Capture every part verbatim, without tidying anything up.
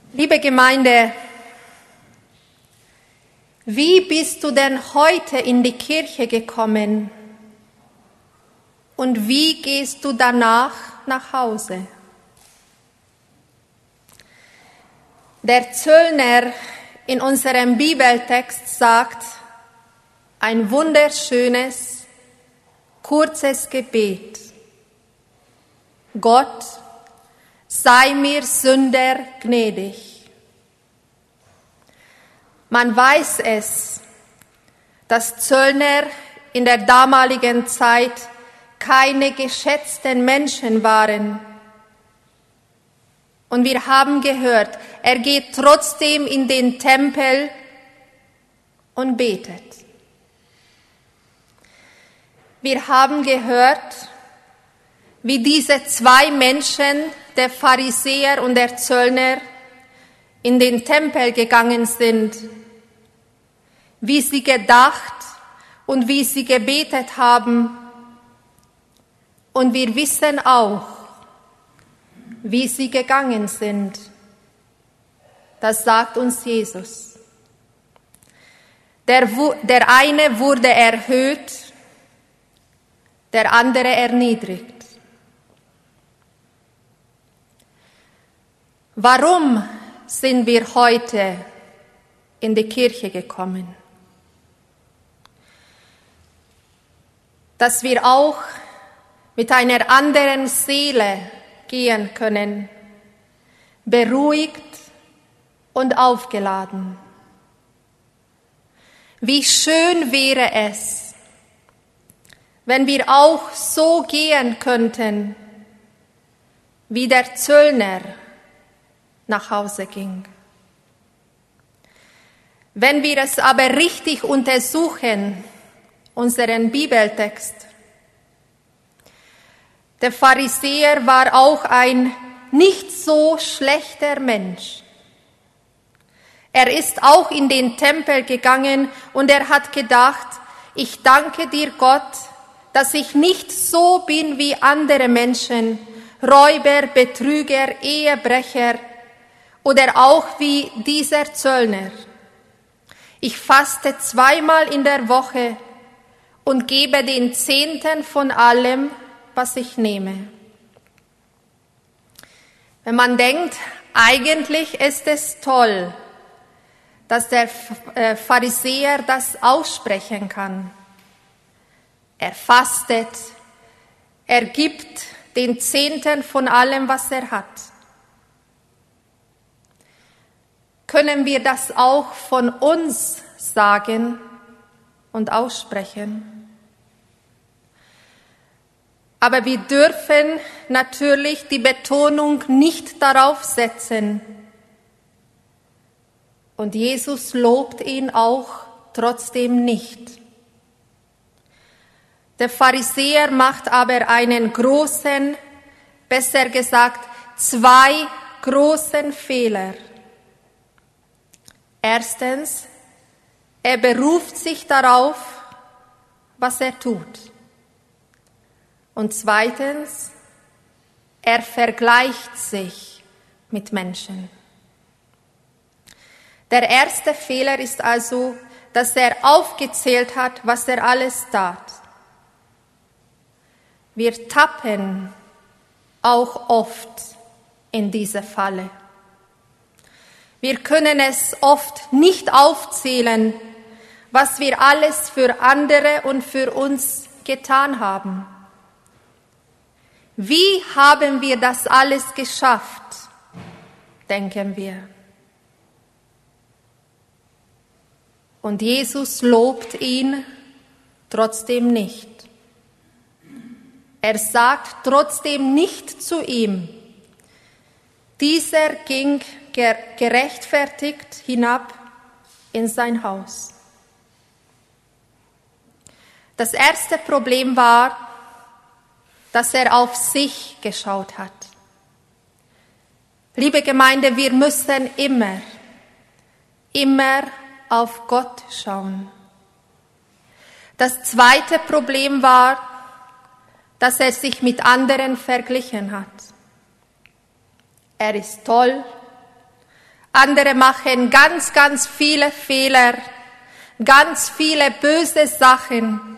Liebe Gemeinde, wie bist du denn heute in die Kirche gekommen und wie gehst du danach nach Hause? Der Zöllner in unserem Bibeltext sagt ein wunderschönes, kurzes Gebet. Gott, sei mir Sünder gnädig. Man weiß es, dass Zöllner in der damaligen Zeit keine geschätzten Menschen waren. Und wir haben gehört, er geht trotzdem in den Tempel und betet. Wir haben gehört, wie diese zwei Menschen, der Pharisäer und der Zöllner, in den Tempel gegangen sind, wie sie gedacht und wie sie gebetet haben. Und wir wissen auch, wie sie gegangen sind. Das sagt uns Jesus. Der, der eine wurde erhöht, der andere erniedrigt. Warum sind wir heute in die Kirche gekommen? Dass wir auch mit einer anderen Seele gehen können, beruhigt und aufgeladen. Wie schön wäre es, wenn wir auch so gehen könnten, wie der Zöllner nach Hause ging. Wenn wir es aber richtig untersuchen, unseren Bibeltext, der Pharisäer war auch ein nicht so schlechter Mensch. Er ist auch in den Tempel gegangen und er hat gedacht, ich danke dir Gott, dass ich nicht so bin wie andere Menschen, Räuber, Betrüger, Ehebrecher oder auch wie dieser Zöllner. Ich faste zweimal in der Woche und gebe den Zehnten von allem, was ich nehme. Wenn man denkt, eigentlich ist es toll, dass der Pharisäer das aussprechen kann. Er fastet, er gibt den Zehnten von allem, was er hat. Können wir das auch von uns sagen und aussprechen? Aber wir dürfen natürlich die Betonung nicht darauf setzen. Und Jesus lobt ihn auch trotzdem nicht. Der Pharisäer macht aber einen großen, besser gesagt, zwei großen Fehler. Erstens, er beruft sich darauf, was er tut. Und zweitens, er vergleicht sich mit Menschen. Der erste Fehler ist also, dass er aufgezählt hat, was er alles tat. Wir tappen auch oft in diese Falle. Wir können es oft nicht aufzählen, was wir alles für andere und für uns getan haben. Wie haben wir das alles geschafft, denken wir. Und Jesus lobt ihn trotzdem nicht. Er sagt trotzdem nicht zu ihm, dieser ging gerechtfertigt hinab in sein Haus. Das erste Problem war, dass er auf sich geschaut hat. Liebe Gemeinde, wir müssen immer, immer auf Gott schauen. Das zweite Problem war, dass er sich mit anderen verglichen hat. Er ist toll, Andere machen ganz, ganz viele Fehler, ganz viele böse Sachen.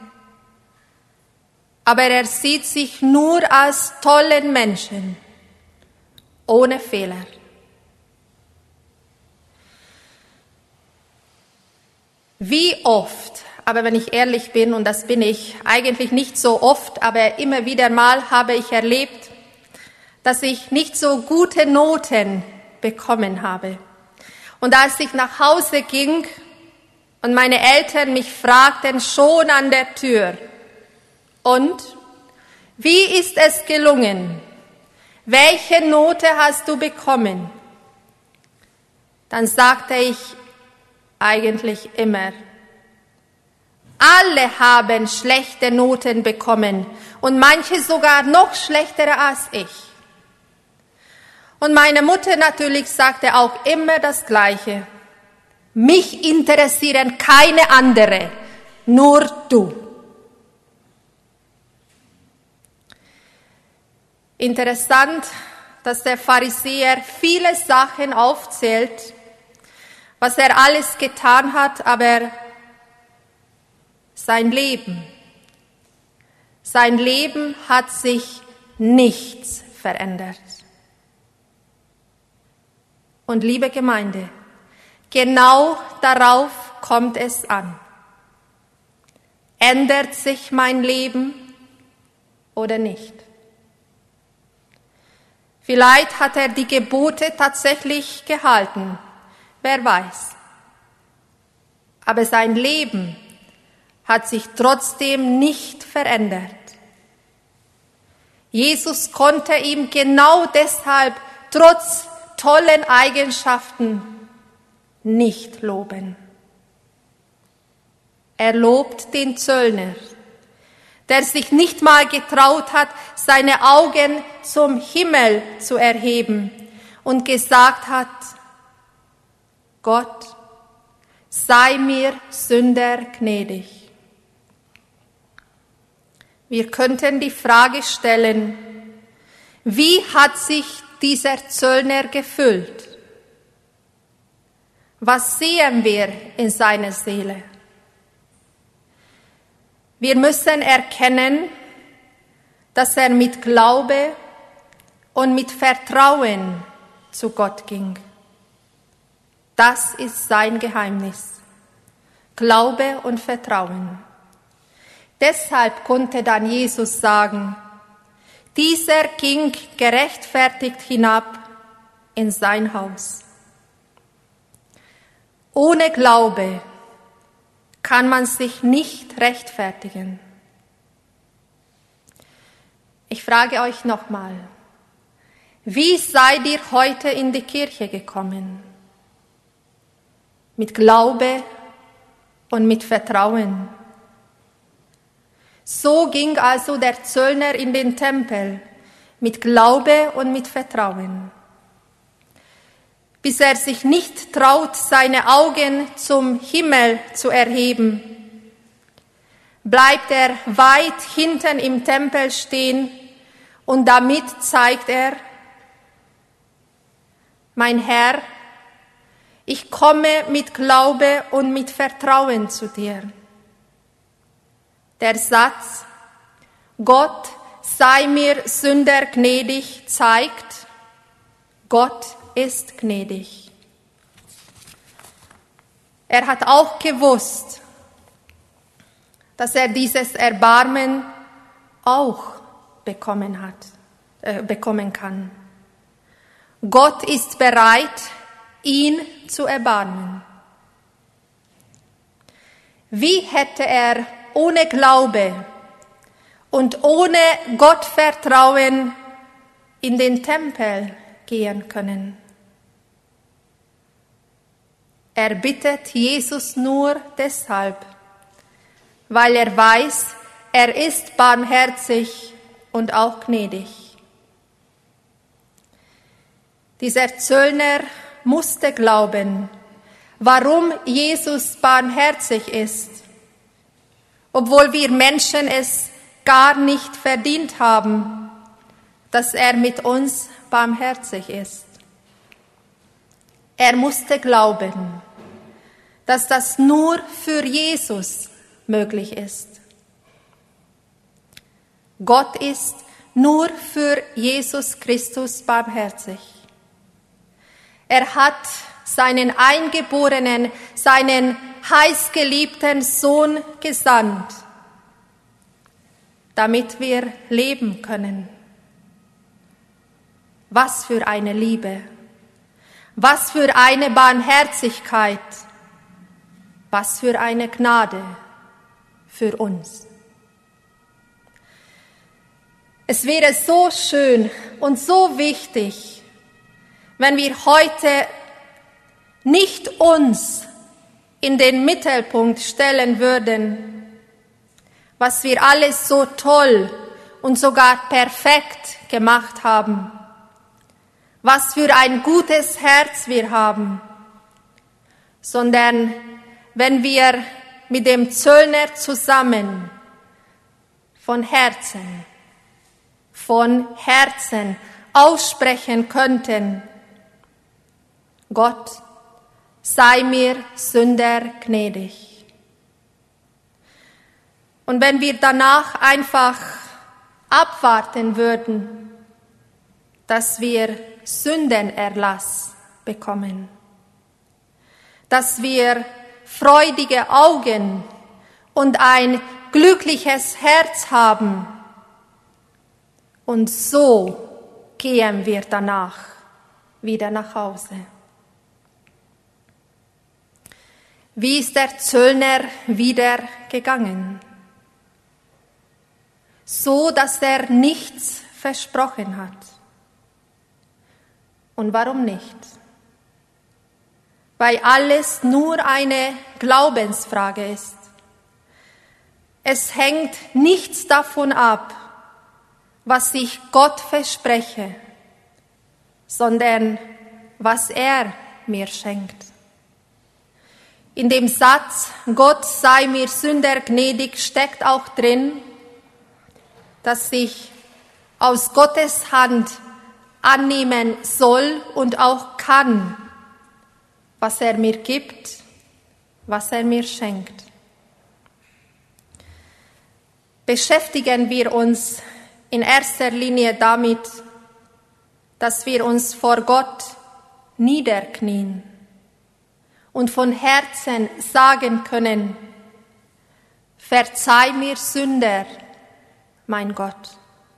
Aber er sieht sich nur als tollen Menschen, ohne Fehler. Wie oft, aber wenn ich ehrlich bin, und das bin ich eigentlich nicht so oft, aber immer wieder mal habe ich erlebt, dass ich nicht so gute Noten bekommen habe. Und als ich nach Hause ging und meine Eltern mich fragten schon an der Tür, und wie ist es gelungen? Welche Note hast du bekommen? Dann sagte ich eigentlich immer, alle haben schlechte Noten bekommen und manche sogar noch schlechtere als ich. Und meine Mutter natürlich sagte auch immer das Gleiche. Mich interessieren keine andere, nur du. Interessant, dass der Pharisäer viele Sachen aufzählt, was er alles getan hat, aber sein Leben, sein Leben hat sich nichts verändert. Und liebe Gemeinde, genau darauf kommt es an. Ändert sich mein Leben oder nicht? Vielleicht hat er die Gebote tatsächlich gehalten, wer weiß. Aber sein Leben hat sich trotzdem nicht verändert. Jesus konnte ihm genau deshalb trotz tollen Eigenschaften nicht loben. Er lobt den Zöllner, der sich nicht mal getraut hat, seine Augen zum Himmel zu erheben und gesagt hat, Gott, sei mir Sünder gnädig. Wir könnten die Frage stellen, wie hat sich dieser Zöllner gefühlt? Was sehen wir in seiner Seele? Wir müssen erkennen, dass er mit Glaube und mit Vertrauen zu Gott ging. Das ist sein Geheimnis. Glaube und Vertrauen. Deshalb konnte dann Jesus sagen, dieser ging gerechtfertigt hinab in sein Haus. Ohne Glaube kann man sich nicht rechtfertigen. Ich frage euch nochmal, wie seid ihr heute in die Kirche gekommen? Mit Glaube und mit Vertrauen. So ging also der Zöllner in den Tempel, mit Glaube und mit Vertrauen. Bis er sich nicht traut, seine Augen zum Himmel zu erheben, bleibt er weit hinten im Tempel stehen und damit zeigt er, mein Herr, ich komme mit Glaube und mit Vertrauen zu dir. Der Satz, Gott sei mir Sünder gnädig, zeigt, Gott ist gnädig. Er hat auch gewusst, dass er dieses Erbarmen auch bekommen hat, äh, bekommen kann. Gott ist bereit, ihn zu erbarmen. Wie hätte er ohne Glaube und ohne Gottvertrauen in den Tempel gehen können? Er bittet Jesus nur deshalb, weil er weiß, er ist barmherzig und auch gnädig. Dieser Zöllner musste glauben, warum Jesus barmherzig ist, obwohl wir Menschen es gar nicht verdient haben, dass er mit uns barmherzig ist. Er musste glauben, dass das nur für Jesus möglich ist. Gott ist nur für Jesus Christus barmherzig. Er hat seinen Eingeborenen, seinen heißgeliebten Sohn gesandt, damit wir leben können. Was für eine Liebe, was für eine Barmherzigkeit, was für eine Gnade für uns. Es wäre so schön und so wichtig, wenn wir heute nicht uns in den Mittelpunkt stellen würden, was wir alles so toll und sogar perfekt gemacht haben, was für ein gutes Herz wir haben, sondern wenn wir mit dem Zöllner zusammen von Herzen, von Herzen aussprechen könnten: Gott, sei mir Sünder gnädig. Und wenn wir danach einfach abwarten würden, dass wir Sündenerlass bekommen, dass wir freudige Augen und ein glückliches Herz haben, und so gehen wir danach wieder nach Hause. Wie ist der Zöllner wieder gegangen? So, dass er nichts versprochen hat. Und warum nicht? Weil alles nur eine Glaubensfrage ist. Es hängt nichts davon ab, was ich Gott verspreche, sondern was er mir schenkt. In dem Satz, Gott sei mir Sünder gnädig, steckt auch drin, dass ich aus Gottes Hand annehmen soll und auch kann, was er mir gibt, was er mir schenkt. Beschäftigen wir uns in erster Linie damit, dass wir uns vor Gott niederknien und von Herzen sagen können: Verzeih mir Sünder, mein Gott.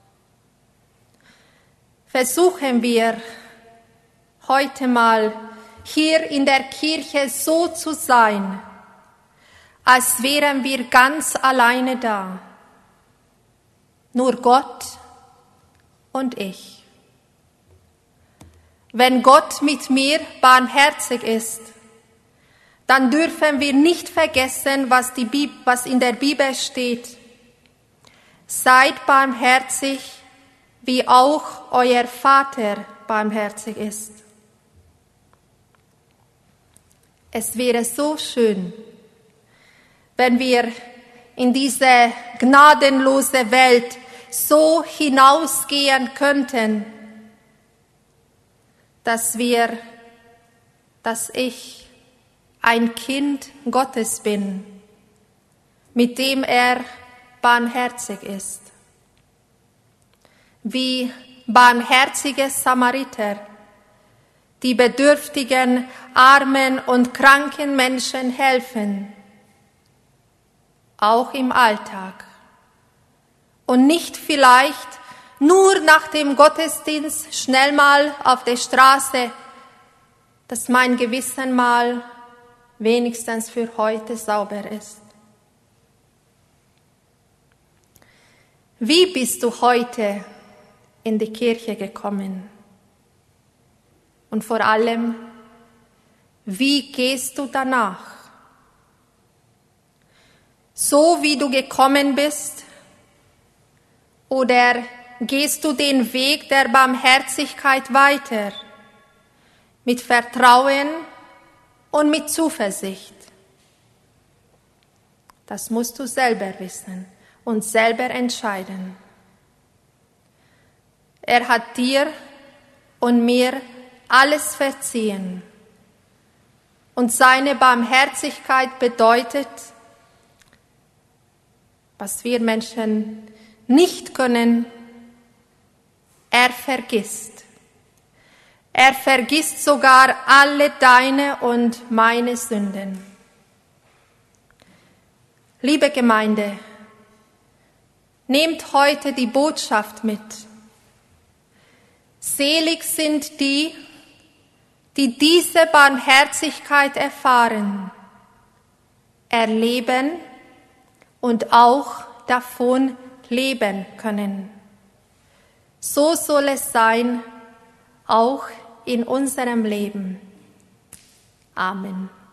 Versuchen wir heute mal hier in der Kirche so zu sein, als wären wir ganz alleine da. Nur Gott und ich. Wenn Gott mit mir barmherzig ist, dann dürfen wir nicht vergessen, was, die Bib- was in der Bibel steht. Seid barmherzig, wie auch euer Vater barmherzig ist. Es wäre so schön, wenn wir in diese gnadenlose Welt so hinausgehen könnten, dass wir, dass ich ein Kind Gottes bin, mit dem er barmherzig ist. Wie barmherzige Samariter, die bedürftigen, armen und kranken Menschen helfen, auch im Alltag. Und nicht vielleicht nur nach dem Gottesdienst schnell mal auf der Straße, dass mein Gewissen mal wenigstens für heute sauber ist. Wie bist du heute in die Kirche gekommen? Und vor allem, wie gehst du danach? So wie du gekommen bist? Oder gehst du den Weg der Barmherzigkeit weiter, mit Vertrauen und mit Zuversicht? Das musst du selber wissen und selber entscheiden. Er hat dir und mir alles verziehen. Und seine Barmherzigkeit bedeutet, was wir Menschen nicht können, er vergisst. Er vergisst sogar alle deine und meine Sünden. Liebe Gemeinde, nehmt heute die Botschaft mit. Selig sind die, die diese Barmherzigkeit erfahren, erleben und auch davon leben können. So soll es sein, auch in unserem Leben. Amen.